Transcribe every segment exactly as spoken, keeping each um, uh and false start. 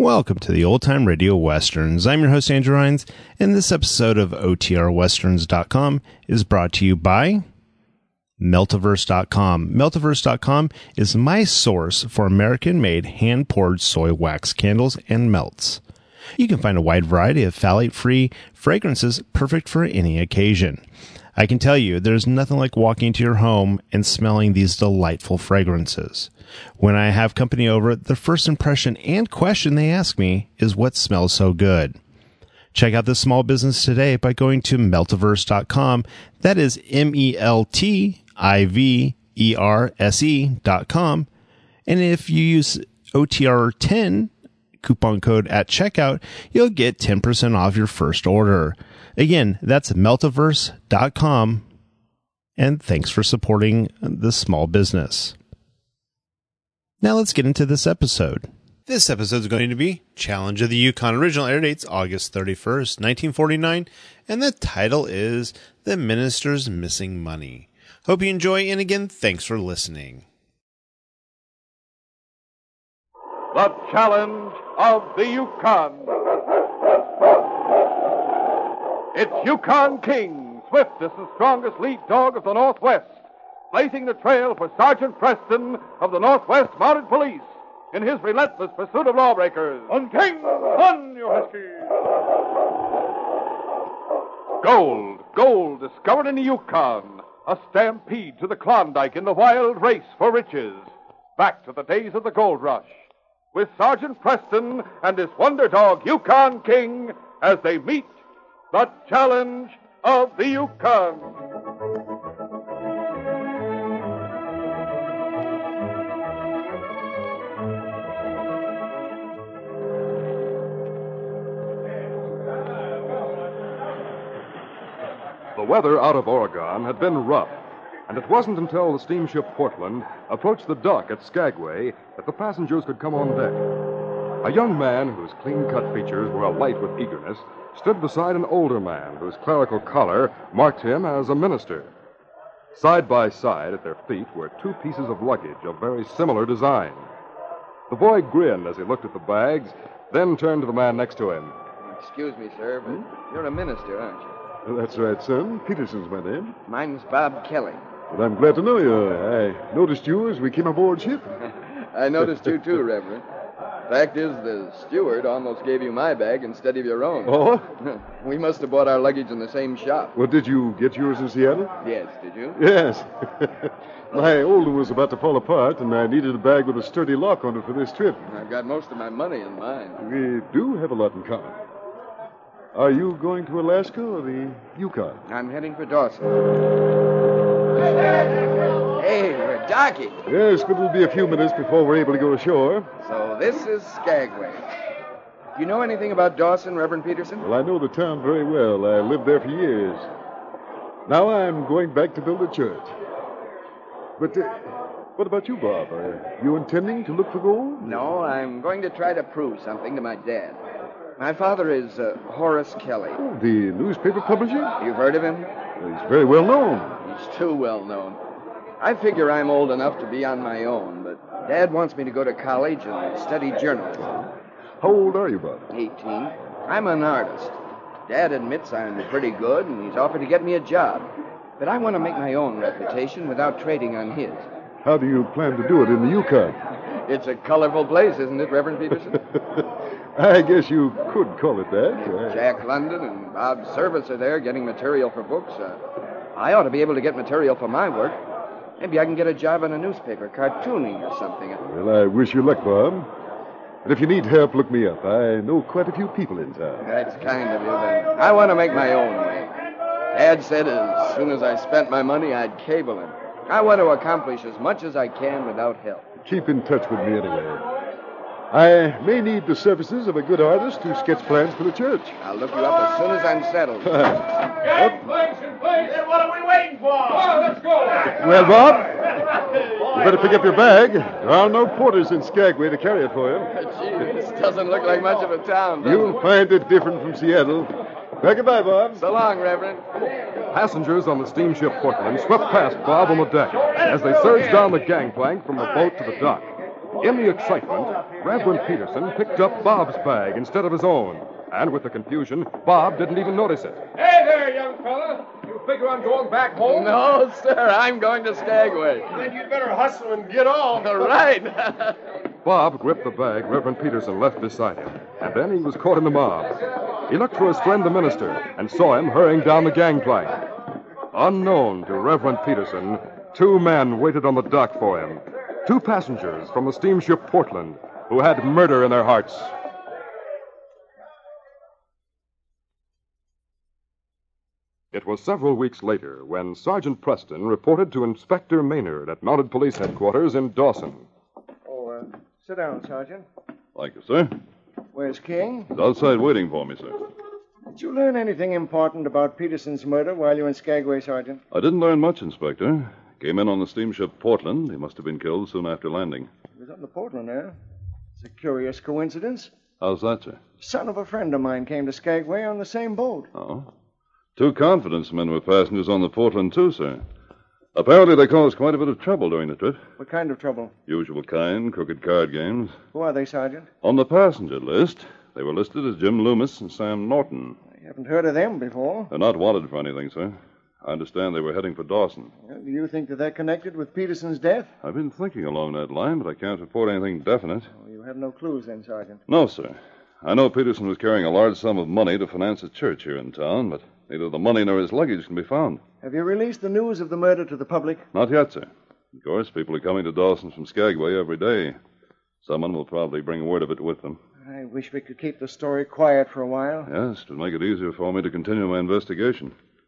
Welcome to the Old Time Radio Westerns. I'm your host, Andrew Hines, and this episode of O T R Westerns dot com is brought to you by Meltiverse dot com. Meltiverse dot com is my source for American-made, hand-poured soy wax candles and melts. You can find a wide variety of phthalate-free fragrances perfect for any occasion. I can tell you, there's nothing like walking into your home and smelling these delightful fragrances. When I have company over, the first impression and question they ask me is what smells so good. Check out this small business today by going to Meltiverse dot com. That is M E L T I V E R S E dot com. And if you use O T R ten coupon code at checkout, you'll get ten percent off your first order. Again, that's Meltiverse dot com. And thanks for supporting this small business. Now let's get into this episode. This episode is going to be Challenge of the Yukon. Original air dates August thirty-first, nineteen forty-nine, and the title is The Minister's Missing Money. Hope you enjoy, and again, thanks for listening. The Challenge of the Yukon. It's Yukon King, swiftest and strongest lead dog of the Northwest, blazing the trail for Sergeant Preston of the Northwest Mounted Police in his relentless pursuit of lawbreakers. On King, on, you huskies! Gold, gold discovered in the Yukon, a stampede to the Klondike in the wild race for riches. Back to the days of the gold rush, with Sergeant Preston and his wonder dog, Yukon King, as they meet the Challenge of the Yukon. The weather out of Oregon had been rough, and it wasn't until the steamship Portland approached the dock at Skagway that the passengers could come on deck. A young man whose clean-cut features were alight with eagerness stood beside an older man whose clerical collar marked him as a minister. Side by side at their feet were two pieces of luggage of very similar design. The boy grinned as he looked at the bags, then turned to the man next to him. Excuse me, sir, but hmm? You're a minister, aren't you? Well, that's right, son. Peterson's my name. Mine's Bob Kelly. Well, I'm glad to know you. I noticed you as we came aboard ship. I noticed you, too, Reverend. Fact is, the steward almost gave you my bag instead of your own. Oh? We must have bought our luggage in the same shop. Well, did you get yours in Seattle? Yes, did you? Yes. My old one was about to fall apart, and I needed a bag with a sturdy lock on it for this trip. I've got most of my money in mine. We do have a lot in common. Are you going to Alaska or the Yukon? I'm heading for Dawson. Hey, we're docking. Yes, but it'll be a few minutes before we're able to go ashore. So this is Skagway. Do you know anything about Dawson, Reverend Peterson? Well, I know the town very well. I lived there for years. Now I'm going back to build a church. But uh, what about you, Bob? Are you intending to look for gold? No, I'm going to try to prove something to my dad. My father is uh, Horace Kelly. Oh, the newspaper publisher? You've heard of him? Well, he's very well known. He's too well known. I figure I'm old enough to be on my own, but Dad wants me to go to college and study journalism. How old are you, Bob? eighteen. I'm an artist. Dad admits I'm pretty good, and he's offered to get me a job. But I want to make my own reputation without trading on his. How do you plan to do it in the Yukon? It's a colorful place, isn't it, Reverend Peterson? I guess you could call it that. Jack London and Bob Service are there getting material for books. Uh, I ought to be able to get material for my work. Maybe I can get a job on a newspaper, cartooning or something. Well, I wish you luck, Bob. And if you need help, look me up. I know quite a few people in town. That's kind of you, then. I want to make my own way. Dad said as soon as I spent my money, I'd cable him. I want to accomplish as much as I can without help. Keep in touch with me anyway. I may need the services of a good artist to sketch plans for the church. I'll look you up as soon as I'm settled. Place in place. What are we waiting for? Oh, let's go. Well, Bob, you better pick up your bag. There are no porters in Skagway to carry it for you. Gee, this doesn't look like much of a town, does You'll it? find it different from Seattle. Well, goodbye, Bob. So long, Reverend. Passengers on the steamship Portland swept past Bob on the deck as they surged down the gangplank from the boat to the dock. In the excitement, Reverend Peterson picked up Bob's bag instead of his own. And with the confusion, Bob didn't even notice it. Hey there, young fella. You figure on going back home? No, sir. I'm going to Skagway. Then you'd better hustle and get on. All right. Bob gripped the bag Reverend Peterson left beside him, and then he was caught in the mob. He looked for his friend the minister and saw him hurrying down the gangplank. Unknown to Reverend Peterson, two men waited on the dock for him. Two passengers from the steamship Portland who had murder in their hearts. It was several weeks later when Sergeant Preston reported to Inspector Maynard at Mounted Police Headquarters in Dawson. Oh, uh, sit down, Sergeant. Thank you, sir. Where's King? He's outside waiting for me, sir. Did you learn anything important about Peterson's murder while you were in Skagway, Sergeant? I didn't learn much, Inspector. Came in on the steamship Portland. He must have been killed soon after landing. He was on the Portland, eh? It's a curious coincidence. How's that, sir? Son of a friend of mine came to Skagway on the same boat. Oh? Two confidence men were passengers on the Portland, too, sir. Apparently they caused quite a bit of trouble during the trip. What kind of trouble? Usual kind, crooked card games. Who are they, Sergeant? On the passenger list, they were listed as Jim Loomis and Sam Norton. I haven't heard of them before. They're not wanted for anything, sir. I understand they were heading for Dawson. Well, do you think that they're connected with Peterson's death? I've been thinking along that line, but I can't report anything definite. Oh, you have no clues then, Sergeant. No, sir. I know Peterson was carrying a large sum of money to finance a church here in town, but neither the money nor his luggage can be found. Have you released the news of the murder to the public? Not yet, sir. Of course, people are coming to Dawson from Skagway every day. Someone will probably bring word of it with them. I wish we could keep the story quiet for a while. Yes, it would make it easier for me to continue my investigation.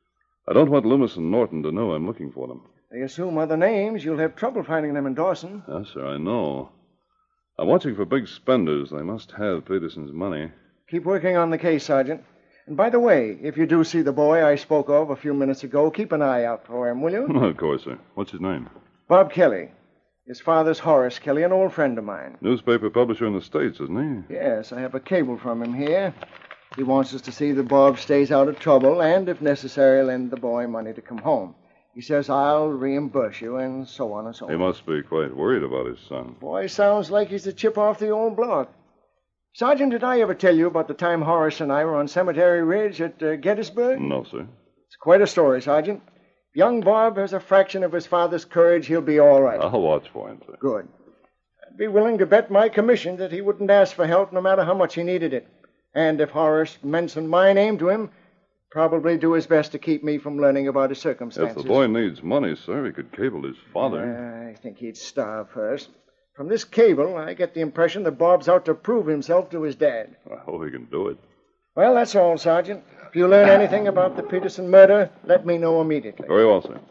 I don't want Loomis and Norton to know I'm looking for them. They assume other names. You'll have trouble finding them in Dawson. Yes, sir, I know. I'm watching for big spenders. They must have Peterson's money. Keep working on the case, Sergeant. And by the way, if you do see the boy I spoke of a few minutes ago, keep an eye out for him, will you? Of course, sir. What's his name? Bob Kelly. His father's Horace Kelly, an old friend of mine. Newspaper publisher in the States, isn't he? Yes, I have a cable from him here. He wants us to see that Bob stays out of trouble and, if necessary, lend the boy money to come home. He says, I'll reimburse you, and so on and so on. He must be quite worried about his son. Boy, sounds like he's a chip off the old block. Sergeant, did I ever tell you about the time Horace and I were on Cemetery Ridge at uh, Gettysburg? No, sir. It's quite a story, Sergeant. If young Bob has a fraction of his father's courage, he'll be all right. I'll watch for him, sir. Good. I'd be willing to bet my commission that he wouldn't ask for help no matter how much he needed it. And if Horace mentioned my name to him, probably do his best to keep me from learning about his circumstances. If the boy needs money, sir, he could cable his father. Uh, I think he'd starve first. From this cable, I get the impression that Bob's out to prove himself to his dad. I hope he can do it. Well, that's all, Sergeant. If you learn anything about the Peterson murder, let me know immediately. Very well, sir.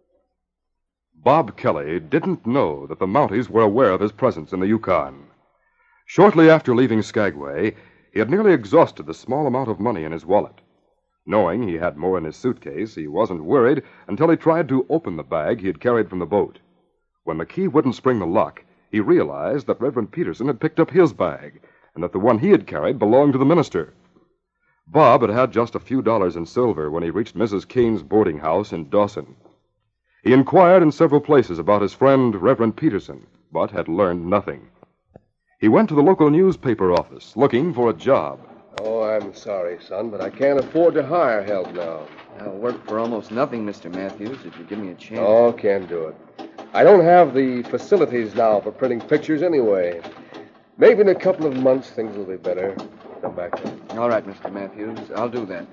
Bob Kelly didn't know that the Mounties were aware of his presence in the Yukon. Shortly after leaving Skagway, he had nearly exhausted the small amount of money in his wallet. Knowing he had more in his suitcase, he wasn't worried until he tried to open the bag he had carried from the boat. When the key wouldn't spring the lock, he realized that Reverend Peterson had picked up his bag and that the one he had carried belonged to the minister. Bob had had just a few dollars in silver when he reached Missus Kane's boarding house in Dawson. He inquired in several places about his friend, Reverend Peterson, but had learned nothing. He went to the local newspaper office looking for a job. Oh, I'm sorry, son, but I can't afford to hire help now. I'll work for almost nothing, Mister Matthews, if you give me a chance. Oh, can't do it. I don't have the facilities now for printing pictures anyway. Maybe in a couple of months things will be better. Come back then. All right, Mister Matthews. I'll do that.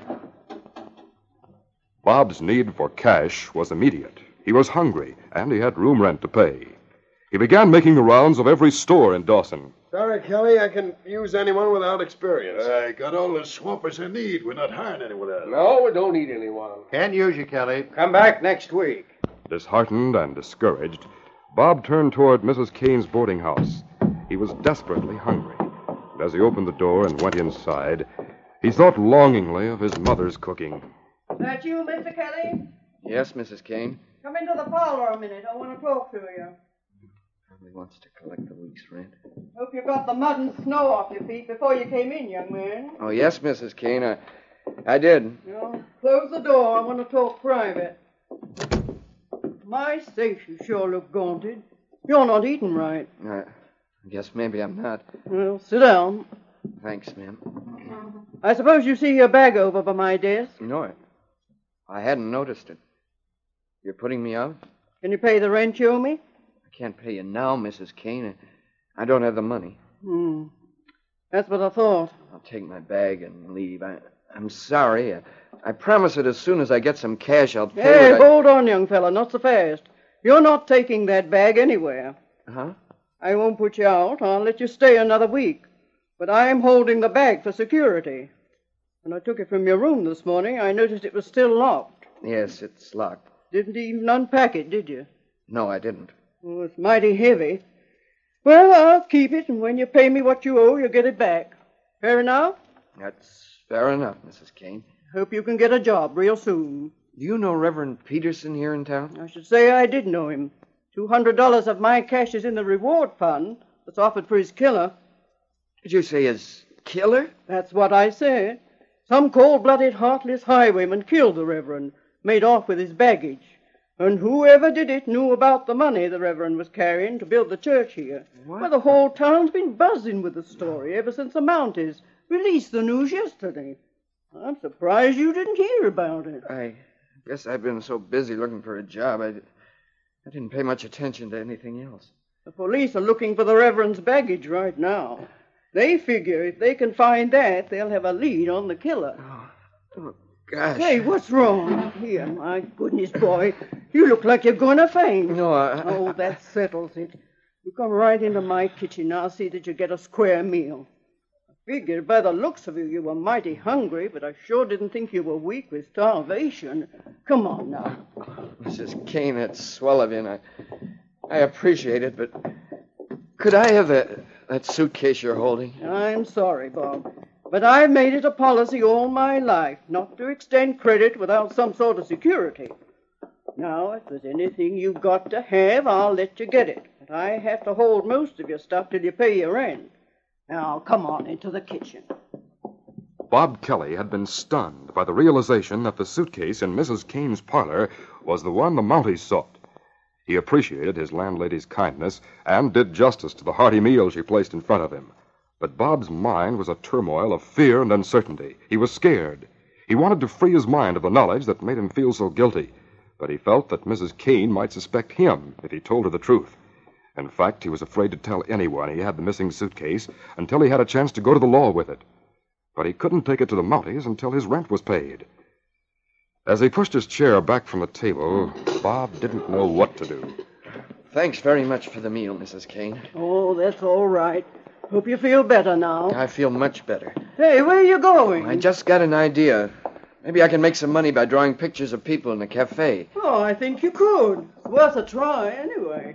Bob's need for cash was immediate. He was hungry, and he had room rent to pay. He began making the rounds of every store in Dawson. Sorry, Kelly, I can use anyone without experience. I got all the swampers I need. We're not hiring anyone else. No, we don't need anyone. Can't use you, Kelly. Come back next week. Disheartened and discouraged, Bob turned toward Missus Kane's boarding house. He was desperately hungry. And as he opened the door and went inside, he thought longingly of his mother's cooking. That you, Mister Kelly? Yes, Missus Kane. Come into the parlor a minute. I want to talk to you. Probably wants to collect the week's rent. Hope you got the mud and snow off your feet before you came in, young man. Oh, yes, Missus Kane. I, I did. Well, close the door. I want to talk private. My sakes, you sure look gaunted. You're not eating right. I, Guess maybe I'm not. Well, sit down. Thanks, ma'am. I suppose you see your bag over by my desk. No, I, I hadn't noticed it. You're putting me out? Can you pay the rent you owe me? I can't pay you now, Missus Kane. I don't have the money. Hmm. That's what I thought. I'll take my bag and leave. I, I'm sorry. I, I promise that as soon as I get some cash, I'll pay Hey, what I... hold on, young fella. Not so fast. You're not taking that bag anywhere. Huh? I won't put you out. I'll let you stay another week. But I'm holding the bag for security. When I took it from your room this morning, I noticed it was still locked. Yes, it's locked. Didn't even unpack it, did you? No, I didn't. Oh, it's mighty heavy. Well, I'll keep it, and when you pay me what you owe, you'll get it back. Fair enough? That's fair enough, Missus Kane. Hope you can get a job real soon. Do you know Reverend Peterson here in town? I should say I did know him. Two hundred dollars of my cash is in the reward fund that's offered for his killer. Did you say his killer? That's what I said. Some cold-blooded, heartless highwayman killed the Reverend, made off with his baggage. And whoever did it knew about the money the Reverend was carrying to build the church here. What? Well, the whole town's been buzzing with the story ever since the Mounties released the news yesterday. I'm surprised you didn't hear about it. I guess I've been so busy looking for a job, I, I didn't pay much attention to anything else. The police are looking for the Reverend's baggage right now. They figure if they can find that, they'll have a lead on the killer. Oh, oh gosh. Hey, what's wrong? Here, my goodness, boy. You look like you're going to faint. No, I... Oh, that settles it. You come right into my kitchen. I'll see that you get a square meal. I figured by the looks of you, you were mighty hungry, but I sure didn't think you were weak with starvation. Come on now. Missus Kane, that's swell of you, and I, I appreciate it, but could I have that, that suitcase you're holding? I'm sorry, Bob, but I've made it a policy all my life not to extend credit without some sort of security. Now, if there's anything you've got to have, I'll let you get it. But I have to hold most of your stuff till you pay your rent. Now, come on into the kitchen. Bob Kelly had been stunned by the realization that the suitcase in Missus Kane's parlor was the one the Mounties sought. He appreciated his landlady's kindness and did justice to the hearty meal she placed in front of him. But Bob's mind was a turmoil of fear and uncertainty. He was scared. He wanted to free his mind of the knowledge that made him feel so guilty. But he felt that Missus Kane might suspect him if he told her the truth. In fact, he was afraid to tell anyone he had the missing suitcase until he had a chance to go to the law with it. But he couldn't take it to the Mounties until his rent was paid. As he pushed his chair back from the table, Bob didn't know what to do. Thanks very much for the meal, Missus Kane. Oh, that's all right. Hope you feel better now. I feel much better. Hey, where are you going? I just got an idea. Maybe I can make some money by drawing pictures of people in a cafe. Oh, I think you could. It's worth a try, anyway.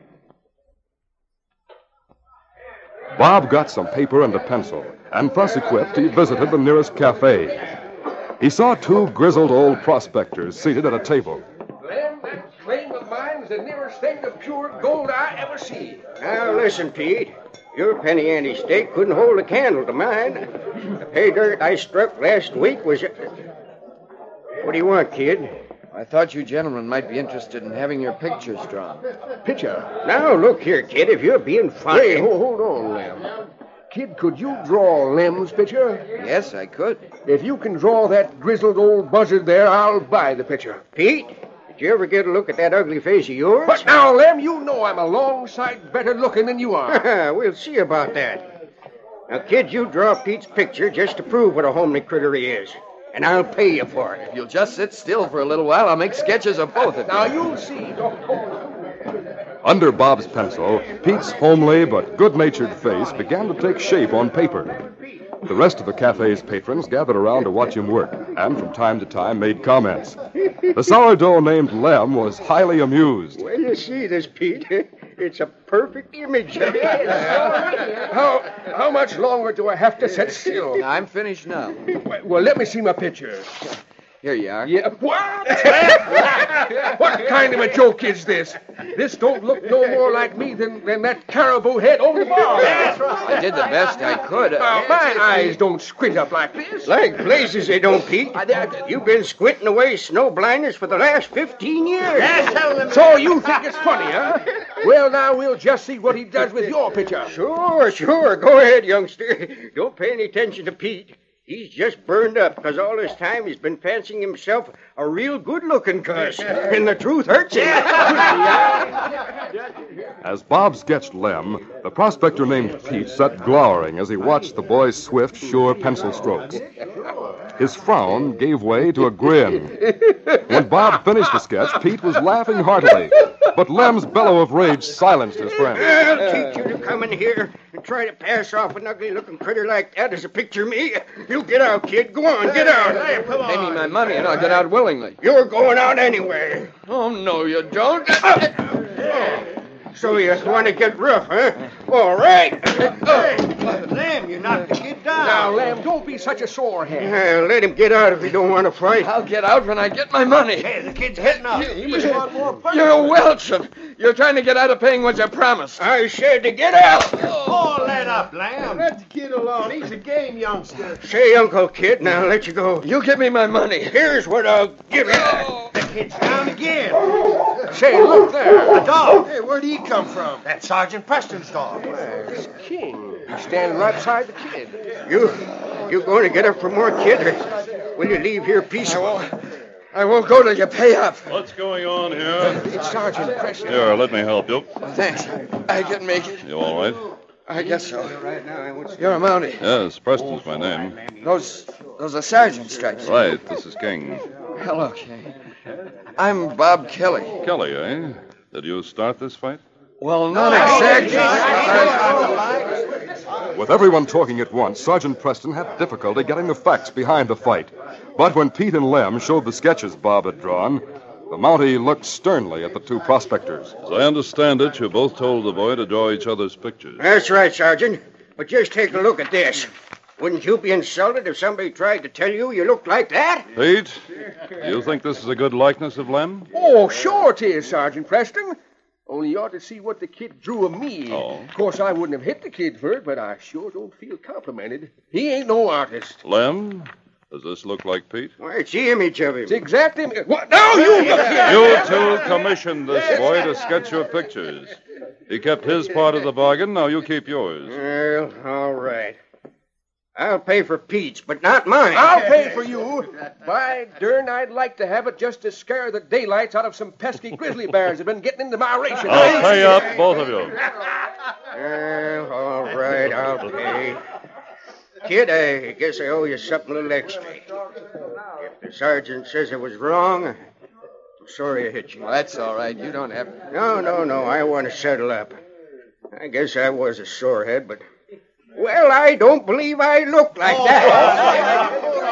Bob got some paper and a pencil, and thus equipped, he visited the nearest cafe. He saw two grizzled old prospectors seated at a table. Lem, that claim of mine is the nearest thing to pure gold I ever see. Now, listen, Pete. Your penny ante stake couldn't hold a candle to mine. The pay dirt I struck last week was... What do you want, kid? I thought you gentlemen might be interested in having your pictures drawn. Picture? Now, look here, kid, if you're being funny... Wait, hold, hold on, Lem. Kid, could you draw Lem's picture? Yes, I could. If you can draw that grizzled old buzzard there, I'll buy the picture. Pete, did you ever get a look at that ugly face of yours? But now, Lem, you know I'm a long sight better looking than you are. We'll see about that. Now, kid, you draw Pete's picture just to prove what a homely critter he is. And I'll pay you for it. If you'll just sit still for a little while, I'll make sketches of both of you. Now, you'll see. Under Bob's pencil, Pete's homely but good-natured face began to take shape on paper. The rest of the cafe's patrons gathered around to watch him work, and from time to time made comments. The sourdough named Lem was highly amused. Well, you see this, Pete. It's a perfect image of it. How, how much longer do I have to sit still? I'm finished now. Well, let me see my picture. Here you are. Yeah. What? What kind of a joke is this? This don't look no more like me than, than that caribou head over the bar. That's right. I did the best I could. Now, my eyes don't squint up like this. Like blazes they don't, Pete. You've been squinting away snow blindness for the last fifteen years. So you think it's funny, huh? Well, now we'll just see what he does with your picture. Sure, sure. Go ahead, youngster. Don't pay any attention to Pete. He's just burned up because all this time he's been fancying himself a real good-looking cuss. And the truth hurts him. As Bob sketched Lem, the prospector named Pete sat glowering as he watched the boy's swift, sure pencil strokes. His frown gave way to a grin. When Bob finished the sketch, Pete was laughing heartily. But Lem's bellow of rage silenced his friend. I'll teach you to come in here and try to pass off an ugly-looking critter like that as a picture of me. You get out, kid. Go on, get out. Hey, come on. Pay me my money and I'll get out willingly. You're going out anyway. Oh, no, you don't. So you want to get rough, huh? All right. Lamb, you knocked the kid down. Now, Lamb, don't be such a sore head. Yeah, let him get out if he don't want to fight. I'll get out when I get my money. Hey, the kid's heading up. He must want more punch. You're welching. You're trying to get out of paying what you promised. I said to get out. Oh, let up, Lamb. Let the kid alone. He's a game youngster. Say, Uncle Kid, now I'll let you go. You give me my money. Here's what I'll give you. The kid's down again. Say, look there. A dog. Hey, where'd he come from? That's Sergeant Preston's dog. Where's King? He's standing right beside the kid. You, you going to get up for more, kid, or will you leave here peaceful? I won't, I won't go till you pay up. What's going on here? It's Sergeant Preston. Here, let me help you. Thanks. I can make it. You all right? I guess so. You're a Mountie. Yes, Preston's my name. Those, those are sergeant stripes. Right, this is King. Hello, King. I'm Bob Kelly. Kelly, eh? Did you start this fight? Well, not exactly. With everyone talking at once, Sergeant Preston had difficulty getting the facts behind the fight. But when Pete and Lem showed the sketches Bob had drawn, the Mountie looked sternly at the two prospectors. As I understand it, you both told the boy to draw each other's pictures. That's right, Sergeant. But just take a look at this. Wouldn't you be insulted if somebody tried to tell you you looked like that? Pete, do you think this is a good likeness of Lem? Oh, sure it is, Sergeant Preston. Only you ought to see what the kid drew of me. Oh. Of course, I wouldn't have hit the kid for it, but I sure don't feel complimented. He ain't no artist. Lem, does this look like Pete? Why, it's the image of him. It's exact image. What? Now you look here. You two commissioned this boy to sketch your pictures. He kept his part of the bargain, now you keep yours. Well, all right. I'll pay for Pete's, but not mine. I'll pay for you. By darn, I'd like to have it just to scare the daylights out of some pesky grizzly bears that have been getting into my ration. I'll pay up, both of you. Well, all right, I'll pay. Kid, I guess I owe you something a little extra. If the sergeant says I was wrong, I'm sorry I hit you. Well, that's all right. You don't have to. No, no, no. I want to settle up. I guess I was a sorehead, but... Well, I don't believe I look like that.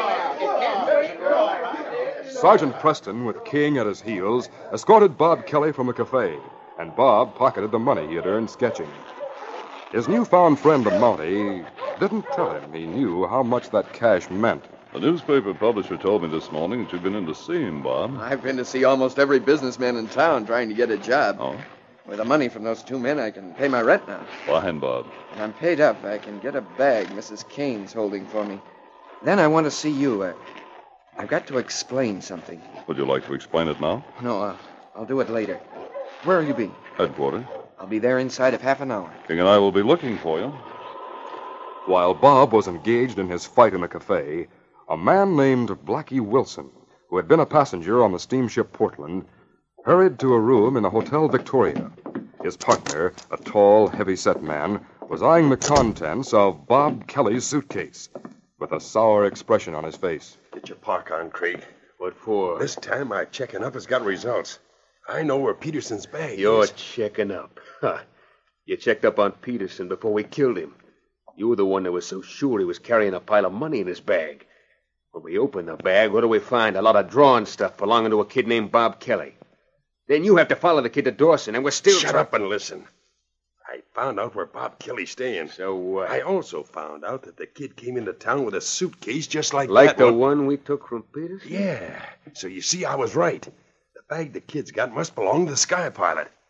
Sergeant Preston, with King at his heels, escorted Bob Kelly from the cafe, and Bob pocketed the money he had earned sketching. His newfound friend, the Mountie, didn't tell him he knew how much that cash meant. The newspaper publisher told me this morning that you've been in to see him, Bob. I've been to see almost every businessman in town trying to get a job. Oh? With the money from those two men, I can pay my rent now. Fine, Bob. When I'm paid up, I can get a bag Missus Kane's holding for me. Then I want to see you. Uh, I've got to explain something. Would you like to explain it now? No, uh, I'll do it later. Where'll you be? Headquarters. I'll be there inside of half an hour. King and I will be looking for you. While Bob was engaged in his fight in the cafe, a man named Blackie Wilson, who had been a passenger on the steamship Portland, hurried to a room in the Hotel Victoria. His partner, a tall, heavy-set man, was eyeing the contents of Bob Kelly's suitcase with a sour expression on his face. Get your park on, Craig. What for? This time my checking up has got results. I know where Peterson's bag You're is. checking up. Huh. You checked up on Peterson before we killed him. You were the one that was so sure he was carrying a pile of money in his bag. When we opened the bag, what do we find? A lot of drawing stuff belonging to a kid named Bob Kelly. Then you have to follow the kid to Dawson, and we're still... Shut up and listen. I found out where Bob Kelly's staying. So what? I also found out that the kid came into town with a suitcase just like, Like that the one. one we took from Peterson? Yeah. So you see, I was right. The bag the kid's got must belong to the Sky Pilot.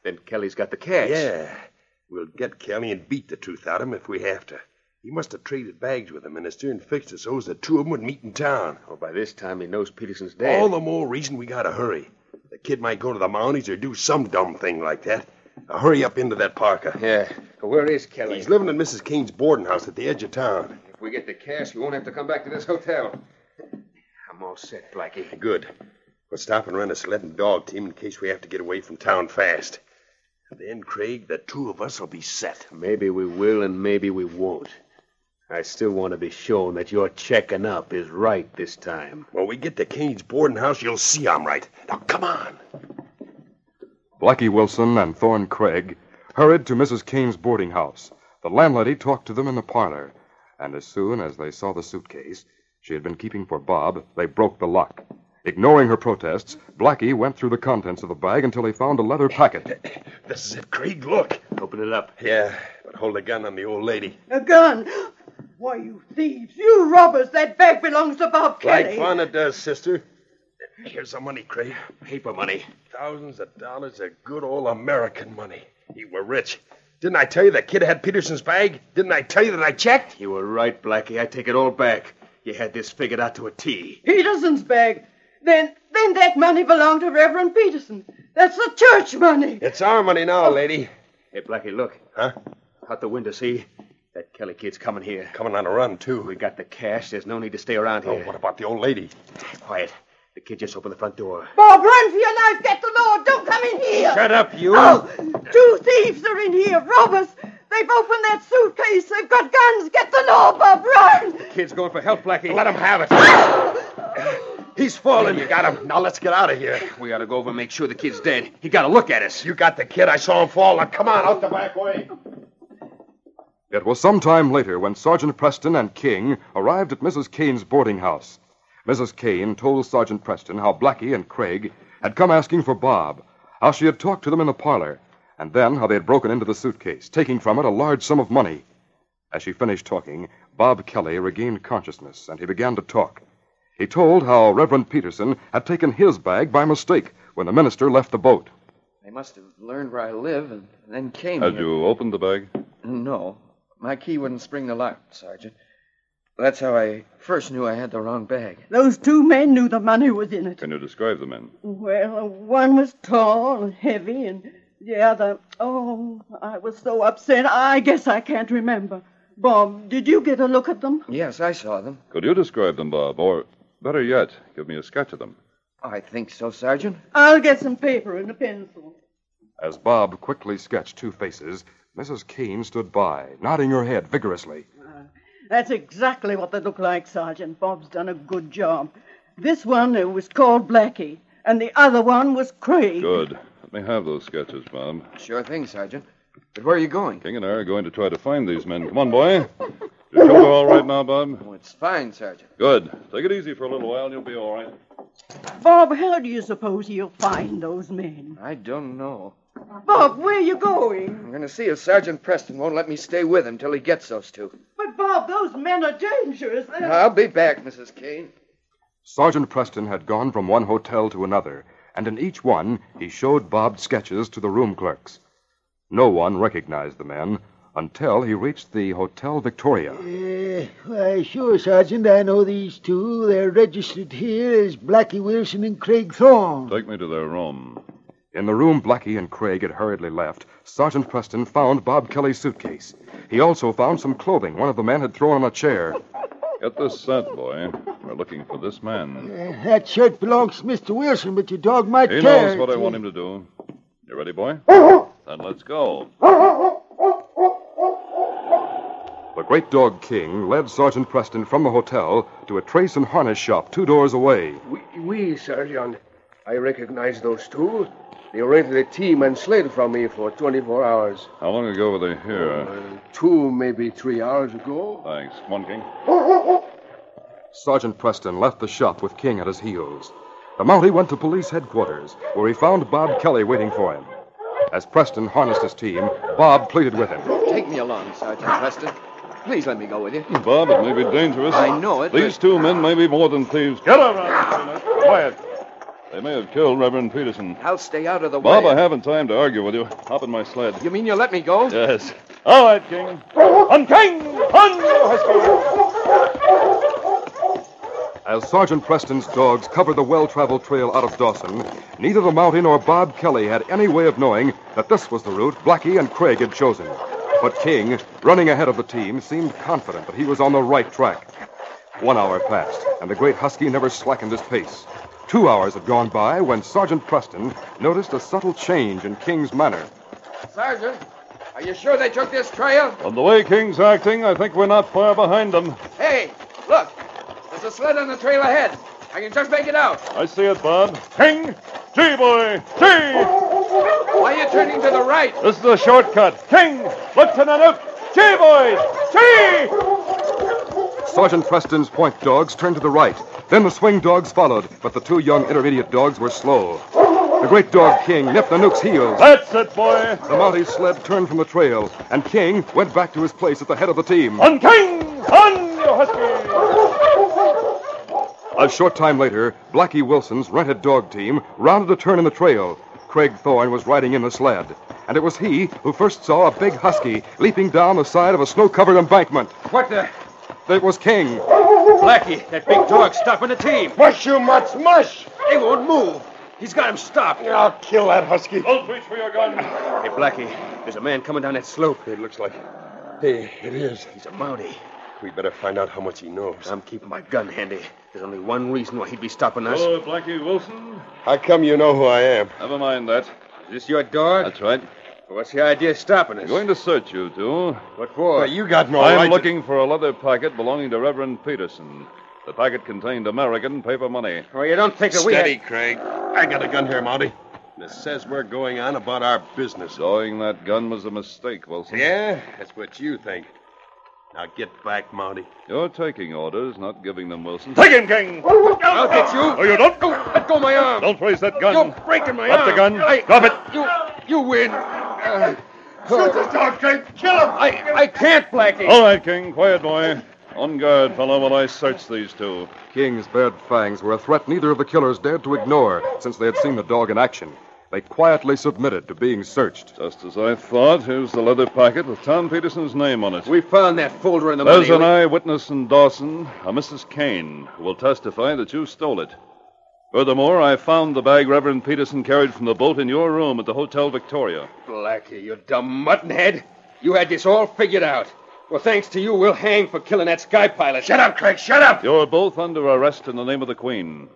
Then Kelly's got the cash. Yeah. We'll get Kelly and beat the truth out of him if we have to. He must have traded bags with him, and has turned fixed it so the two of them would meet in town. Well, by this time, he knows Peterson's dead. All the more reason we gotta hurry. The kid might go to the Mounties or do some dumb thing like that. Now hurry up into that parka. Yeah. Where is Kelly? He's living at Missus Kane's boarding house at the edge of town. If we get the cash, we won't have to come back to this hotel. I'm all set, Blackie. Good. We'll stop and rent a sled and dog team in case we have to get away from town fast. Then, Craig, the two of us will be set. Maybe we will and maybe we won't. I still want to be shown that your checking up is right this time. When we get to Kane's boarding house, you'll see I'm right. Now, come on. Blackie Wilson and Thorne Craig hurried to Missus Kane's boarding house. The landlady talked to them in the parlor, and as soon as they saw the suitcase she had been keeping for Bob, they broke the lock. Ignoring her protests, Blackie went through the contents of the bag until he found a leather packet. This is it, Craig. Look. Open it up. Yeah, but hold the gun on the old lady. A gun? Why, you thieves, you robbers, that bag belongs to Bob Kelly. Like fun it does, sister. Here's the money, Craig. Paper money. Thousands of dollars of good old American money. You were rich. Didn't I tell you the kid had Peterson's bag? Didn't I tell you that I checked? You were right, Blackie. I take it all back. You had this figured out to a T. Peterson's bag? Then, then that money belonged to Reverend Peterson. That's the church money. It's our money now, lady. Hey, Blackie, look. Huh? Out the window, see? That Kelly kid's coming here. Coming on a run, too. We got the cash. There's no need to stay around here. Oh, what about the old lady? Quiet. The kid just opened the front door. Bob, run for your life. Get the Lord. Don't come in here. Shut up, you. Oh, two thieves are in here. Robbers. They've opened that suitcase. They've got guns. Get the Lord, Bob. Run. The kid's going for help, Blackie. Let him have it. He's fallen. You got him. Now let's get out of here. We ought to go over and make sure the kid's dead. He got to look at us. You got the kid. I saw him fall. Now come on, out the back way. It was some time later when Sergeant Preston and King arrived at Missus Kane's boarding house. Missus Kane told Sergeant Preston how Blackie and Craig had come asking for Bob, how she had talked to them in the parlor, and then how they had broken into the suitcase, taking from it a large sum of money. As she finished talking, Bob Kelly regained consciousness, and he began to talk. He told how Reverend Peterson had taken his bag by mistake when the minister left the boat. They must have learned where I live and then came Had here. you opened the bag? No. My key wouldn't spring the lock, Sergeant. That's how I first knew I had the wrong bag. Those two men knew the money was in it. Can you describe the men? Well, one was tall and heavy, and the other... Oh, I was so upset, I guess I can't remember. Bob, did you get a look at them? Yes, I saw them. Could you describe them, Bob? Or, better yet, give me a sketch of them. I think so, Sergeant. I'll get some paper and a pencil. As Bob quickly sketched two faces, Missus Kane stood by, nodding her head vigorously. Uh, that's exactly what they look like, Sergeant. Bob's done a good job. This one uh, was called Blackie, and the other one was Craig. Good. Let me have those sketches, Bob. Sure thing, Sergeant. But where are you going? King and I are going to try to find these men. Come on, boy. Your shoulder all right now, Bob? Oh, it's fine, Sergeant. Good. Take it easy for a little while, and you'll be all right. Bob, how do you suppose he'll find those men? I don't know. Bob, where are you going? I'm going to see if Sergeant Preston won't let me stay with him till he gets those two. But, Bob, those men are dangerous. They're... I'll be back, Missus Kane. Sergeant Preston had gone from one hotel to another, and in each one he showed Bob sketches to the room clerks. No one recognized the men until he reached the Hotel Victoria. Uh, why, sure, Sergeant. I know these two. They're registered here as Blackie Wilson and Craig Thorne. Take me to their room. In the room Blackie and Craig had hurriedly left, Sergeant Preston found Bob Kelly's suitcase. He also found some clothing one of the men had thrown on a chair. Get this set, boy. We're looking for this man. Uh, that shirt belongs to Mister Wilson, but your dog might He tear knows what it. I want him to do. You ready, boy? Then let's go. The great dog King led Sergeant Preston from the hotel to a trace and harness shop two doors away. Oui, oui, Sergeant. I recognize those two. They rented a team and sled from me for twenty-four hours. How long ago were they here? Uh, two, maybe three hours ago. Thanks. Come on, King. Sergeant Preston left the shop with King at his heels. The Mountie went to police headquarters, where he found Bob Kelly waiting for him. As Preston harnessed his team, Bob pleaded with him. Take me along, Sergeant Preston. Please let me go with you. Bob, it may be dangerous. I know it. These but... two men may be more than thieves. Get around, Quiet. They may have killed Reverend Peterson. I'll stay out of the Bob, way. I haven't time to argue with you. Hop in my sled. You mean you'll let me go? Yes. All right, King. On King! On, you husky! As Sergeant Preston's dogs covered the well-traveled trail out of Dawson, neither the Mountie nor Bob Kelly had any way of knowing that this was the route Blackie and Craig had chosen. But King, running ahead of the team, seemed confident that he was on the right track. One hour passed, and the great husky never slackened his pace. Two hours had gone by when Sergeant Preston noticed a subtle change in King's manner. Sergeant, are you sure they took this trail? On the way King's acting, I think we're not far behind them. Hey, look. There's a sled on the trail ahead. I can just make it out. I see it, Bob. King! G-boy! G! Why are you turning to the right? This is a shortcut. King! Look to the left! G-boys! G! Sergeant Preston's point dogs turned to the right. Then the swing dogs followed, but the two young intermediate dogs were slow. The great dog King nipped Anouk's heels. That's it, boy. The Mountie's sled turned from the trail, and King went back to his place at the head of the team. On King! On, you husky! A short time later, Blackie Wilson's rented dog team rounded a turn in the trail. Craig Thorne was riding in the sled, and it was he who first saw a big husky leaping down the side of a snow-covered embankment. What the? It was King. Blackie, that big dog stopping the team. Mush, you mutts, mush! They won't move. He's got him stopped. I'll kill that husky. Don't reach for your gun. Hey, Blackie, there's a man coming down that slope. It looks like... Hey, it is. He's a Mountie. We better find out how much he knows. I'm keeping my gun handy. There's only one reason why he'd be stopping us. Oh, Blackie Wilson? How come you know who I am? Never mind that. Is this your dog? That's right. What's the idea of stopping us? I'm going to search you two. What for? Well, you got no I'm right looking for a leather packet belonging to Reverend Peterson. The packet contained American paper money. Oh, you don't think that we... Steady, Craig. I got a gun here, Mountie. And it says we're going on about our business. Sawing that gun was a mistake, Wilson. Yeah? That's what you think. Now get back, Mountie. You're taking orders, not giving them, Wilson. Take him, King! I'll get you! Oh, you don't? Go, let go of my arm! Don't raise that gun. You're breaking my Drop arm! the gun. I, Drop it. You, you win. Uh, Shoot this dog, Craig! Kill him! I, I can't, Blackie. All right, King. Quiet, boy. On guard, fellow, while I search these two. King's bared fangs were a threat neither of the killers dared to ignore since they had seen the dog in action. They quietly submitted to being searched. Just as I thought, here's the leather packet with Tom Peterson's name on it. We found that folder in the There's money. an eyewitness in Dawson, a Missus Kane, who will testify that you stole it. Furthermore, I found the bag Reverend Peterson carried from the boat in your room at the Hotel Victoria. Blackie, you dumb muttonhead. You had this all figured out. Well, thanks to you, we'll hang for killing that sky pilot. Shut up, Craig, shut up! You're both under arrest in the name of the Queen.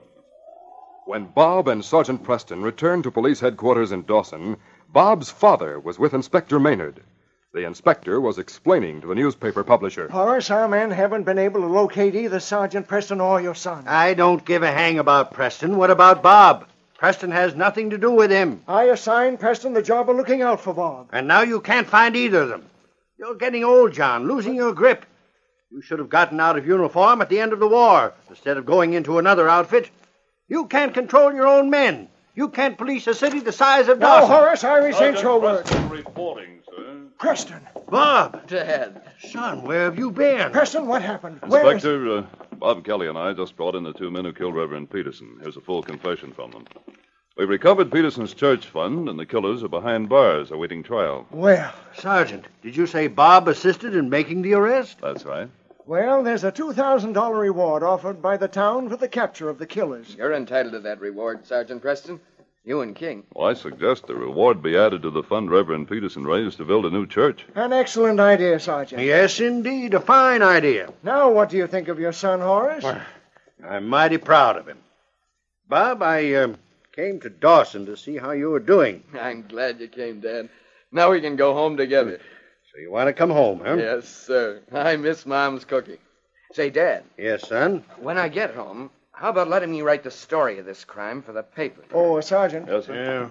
When Bob and Sergeant Preston returned to police headquarters in Dawson, Bob's father was with Inspector Maynard. The inspector was explaining to the newspaper publisher. Horace, our men haven't been able to locate either Sergeant Preston or your son. I don't give a hang about Preston. What about Bob? Preston has nothing to do with him. I assigned Preston the job of looking out for Bob. And now you can't find either of them. You're getting old, John, losing your grip. You should have gotten out of uniform at the end of the war instead of going into another outfit. You can't control your own men. You can't police a city the size of Now, Dawson. Horace, I resent your words. Reporting, sir. Preston. Bob. Dad. Son, where have you been? Preston, what happened? Where is... Inspector, uh, Bob Kelly and I just brought in the two men who killed Reverend Peterson. Here's a full confession from them. We recovered Peterson's church fund, and the killers are behind bars awaiting trial. Well, Sergeant, did you say Bob assisted in making the arrest? That's right. well, there's a two thousand dollars reward offered by the town for the capture of the killers. You're entitled to that reward, Sergeant Preston. You and King. Well, I suggest the reward be added to the fund Reverend Peterson raised to build a new church. An excellent idea, Sergeant. Yes, indeed. A fine idea. Now, what do you think of your son, Horace? I'm mighty proud of him. Bob, I uh, came to Dawson to see how you were doing. I'm glad you came, Dad. Now we can go home together. So you want to come home, huh? Yes, sir. I miss Mom's cooking. Say, Dad. Yes, son? When I get home, how about letting me write the story of this crime for the paper? Oh, Sergeant. Yes, sir. Yeah.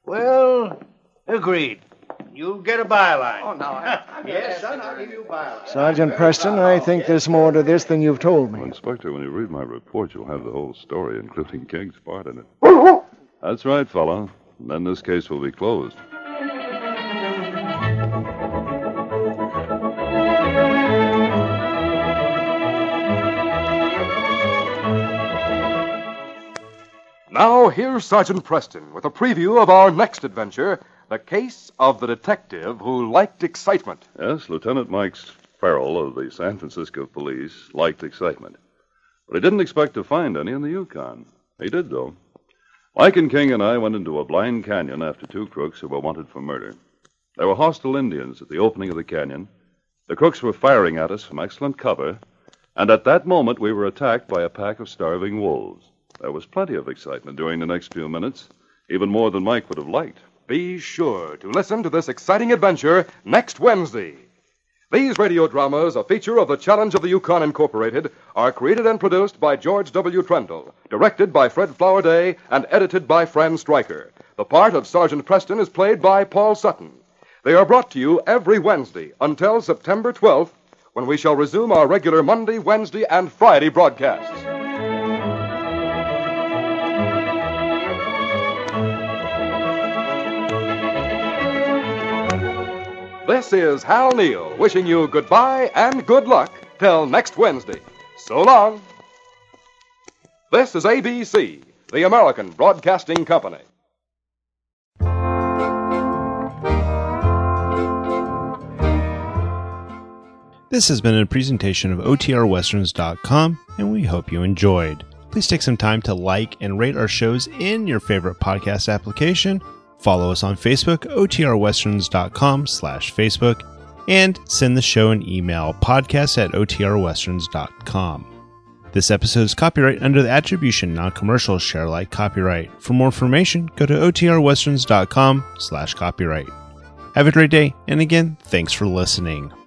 Well, agreed. You'll get a byline. Oh, no. I, yes, son, I'll give you a byline. Sergeant Preston, I think there's more to this than you've told me. Well, Inspector, when you read my report, you'll have the whole story, including King's part in it. That's right, fella. And then this case will be closed. Now, here's Sergeant Preston with a preview of our next adventure, The Case of the Detective Who Liked Excitement. Yes, Lieutenant Mike Farrell of the San Francisco Police liked excitement. But he didn't expect to find any in the Yukon. He did, though. Mike and King and I went into a blind canyon after two crooks who were wanted for murder. There were hostile Indians at the opening of the canyon. The crooks were firing at us from excellent cover, and at that moment we were attacked by a pack of starving wolves. There was plenty of excitement during the next few minutes, even more than Mike would have liked. Be sure to listen to this exciting adventure next Wednesday. These radio dramas, a feature of the Challenge of the Yukon Incorporated, are created and produced by George W. Trendle, directed by Fred Flowerday, and edited by Fran Stryker. The part of Sergeant Preston is played by Paul Sutton. They are brought to you every Wednesday until September twelfth, when we shall resume our regular Monday, Wednesday, and Friday broadcasts. This is Hal Neal wishing you goodbye and good luck till next Wednesday. So long. This is A B C, the American Broadcasting Company. This has been a presentation of O T R Westerns dot com, and we hope you enjoyed. Please take some time to like and rate our shows in your favorite podcast application. Follow us on Facebook, O T R Westerns dot com slash Facebook, and send the show an email, podcast at O T R Westerns dot com. This episode is copyright under the Attribution Non-Commercial Share Alike copyright. For more information, go to O T R Westerns dot com slash copyright. Have a great day, and again, thanks for listening.